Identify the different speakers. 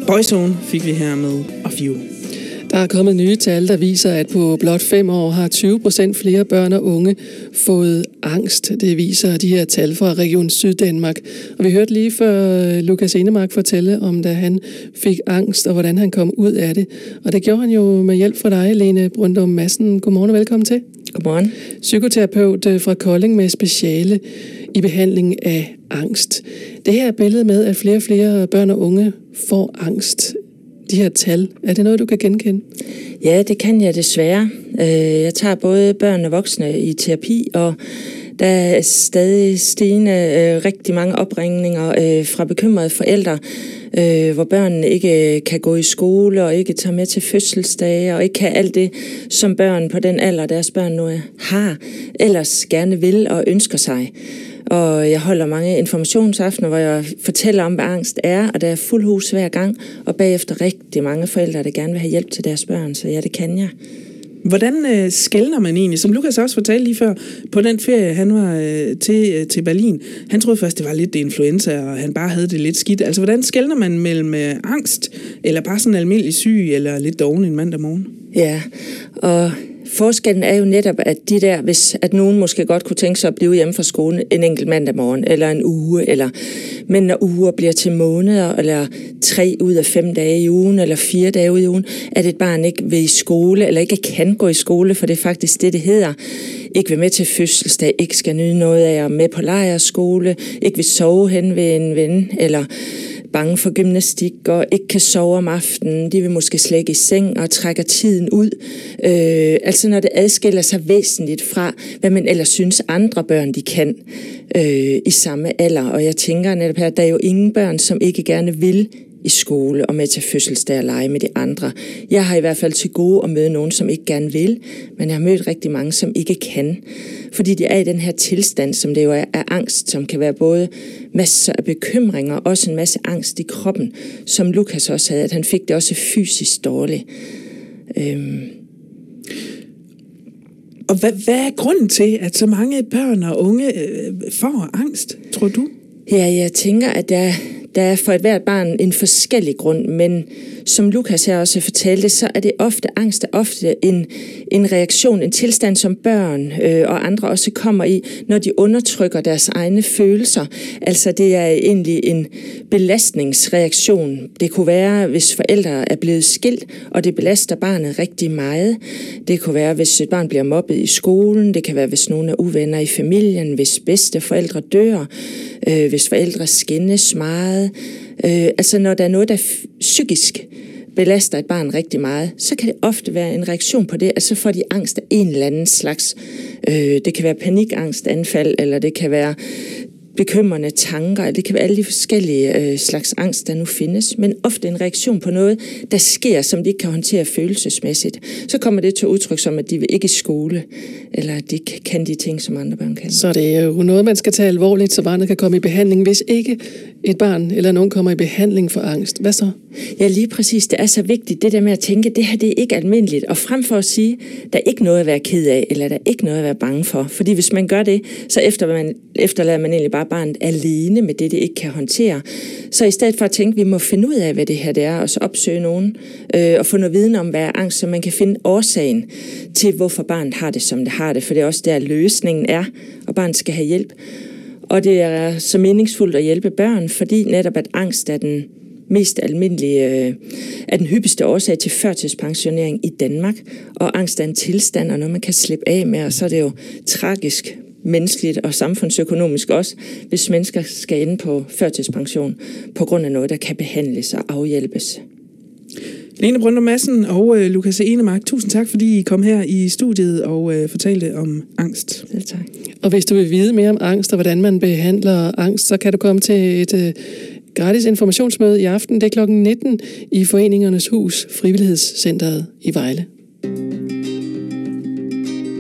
Speaker 1: Boyzone fik vi her med Of You.
Speaker 2: Der er kommet nye tal, der viser, at på blot 5 år har 20% flere børn og unge fået angst. Det viser de her tal fra Region Syddanmark. Og vi hørte lige før Lukas Enemark fortælle om, da han fik angst og hvordan han kom ud af det. Og det gjorde han jo med hjælp fra dig, Lene Brøndum Madsen. Godmorgen og velkommen til.
Speaker 3: Godmorgen.
Speaker 2: Psykoterapeut fra Kolding med speciale i behandling af angst. Det her billede med, at flere og flere børn og unge får angst, de her tal, er det noget, du kan genkende?
Speaker 3: Ja, det kan jeg desværre. Jeg tager både børn og voksne i terapi, og der er stadig stigende rigtig mange opringninger fra bekymrede forældre, hvor børnene ikke kan gå i skole og ikke tager med til fødselsdage og ikke kan alt det, som børn på den alder, deres børn nu har, ellers gerne vil og ønsker sig. Og jeg holder mange informationsaftener, hvor jeg fortæller om, hvad angst er, og der er fuld hus hver gang, og bagefter rigtig mange forældre, der gerne vil have hjælp til deres børn, så ja, det kan jeg.
Speaker 1: Hvordan skelner man egentlig? Som Lukas også fortalte lige før, på den ferie, han var til Berlin, han troede først, det var lidt influenza, og han bare havde det lidt skidt. Altså, hvordan skelner man mellem angst, eller bare sådan almindelig syg, eller lidt doven en mandag morgen?
Speaker 3: Ja, og forskellen er jo netop, at hvis nogen måske godt kunne tænke sig at blive hjemme fra skolen en enkelt mandag morgen, eller en uge, men når uger bliver til måneder, eller 3 ud af 5 dage i ugen, eller 4 dage ud i ugen, at et barn ikke vil i skole, eller ikke kan gå i skole, for det er faktisk det hedder. Ikke vil med til fødselsdag, ikke skal nyde noget af at med på lejrskole, ikke vil sove hen ved en ven, eller bange for gymnastik og ikke kan sove om aftenen. De vil måske slække i seng og trækker tiden ud. Altså når det adskiller sig væsentligt fra, hvad man ellers synes andre børn, de kan i samme alder. Og jeg tænker netop her, at der er jo ingen børn, som ikke gerne vil i skole og med til fødselsdag og lege med de andre. Jeg har i hvert fald til gode at møde nogen, som ikke gerne vil, men jeg har mødt rigtig mange, som ikke kan. Fordi de er i den her tilstand, som det jo er af angst, som kan være både masser af bekymringer og også en masse angst i kroppen, som Lukas også havde, at han fik det også fysisk dårligt.
Speaker 1: Og hvad er grunden til, at så mange børn og unge får angst, tror du?
Speaker 3: Ja, jeg tænker, at der er for hvert barn en forskellig grund, men som Lukas her også fortalte, så er det ofte angst, er ofte en reaktion, en tilstand, som børn og andre også kommer i, når de undertrykker deres egne følelser. Altså det er egentlig en belastningsreaktion. Det kunne være, hvis forældre er blevet skilt, og det belaster barnet rigtig meget. Det kunne være, hvis et barn bliver mobbet i skolen. Det kan være, hvis nogen er uvenner i familien, hvis bedsteforældre dør, hvis forældre skændes meget. Altså når der er noget, der psykisk belaster et barn rigtig meget, så kan det ofte være en reaktion på det, at så får de angst af en eller anden slags. Det kan være panikangstanfald, eller det kan være bekymrende tanker, eller det kan være alle de forskellige slags angst, der nu findes, men ofte en reaktion på noget, der sker, som de ikke kan håndtere følelsesmæssigt. Så kommer det til udtryk som, at de vil ikke i skole, eller at de kan de ting, som andre børn kan.
Speaker 2: Så det er jo noget, man skal tage alvorligt, så barnet kan komme i behandling. Hvis ikke et barn eller nogen kommer i behandling for angst, hvad så?
Speaker 3: Ja, lige præcis. Det er så vigtigt, det der med at tænke, det her det er ikke almindeligt. Og frem for at sige, der er ikke noget at være ked af, eller der er ikke noget at være bange for. Fordi hvis man gør det, så efterlader man egentlig bare barnet alene med det ikke kan håndtere. Så i stedet for at tænke, vi må finde ud af, hvad det her det er, og så opsøge nogen, og få noget viden om, hvad er angst, så man kan finde årsagen til, hvorfor barnet har det, som det har det. For det er også der, løsningen er, og barnet skal have hjælp. Og det er så meningsfuldt at hjælpe børn, fordi netop at angst er den mest almindelige, er den hyppigste årsag til førtidspensionering i Danmark. Og angst er en tilstand, og noget man kan slippe af med, og så er det jo tragisk menneskeligt og samfundsøkonomisk også, hvis mennesker skal ende på førtidspension på grund af noget, der kan behandles og afhjælpes.
Speaker 1: Lene Brøndum Madsen og Lukas Enemark, tusind tak, fordi I kom her i studiet og fortalte om angst.
Speaker 3: Selv tak.
Speaker 2: Og hvis du vil vide mere om angst og hvordan man behandler angst, så kan du komme til et gratis informationsmøde i aften. Det er kl. 19 i Foreningernes Hus, Frivillighedscenteret i Vejle.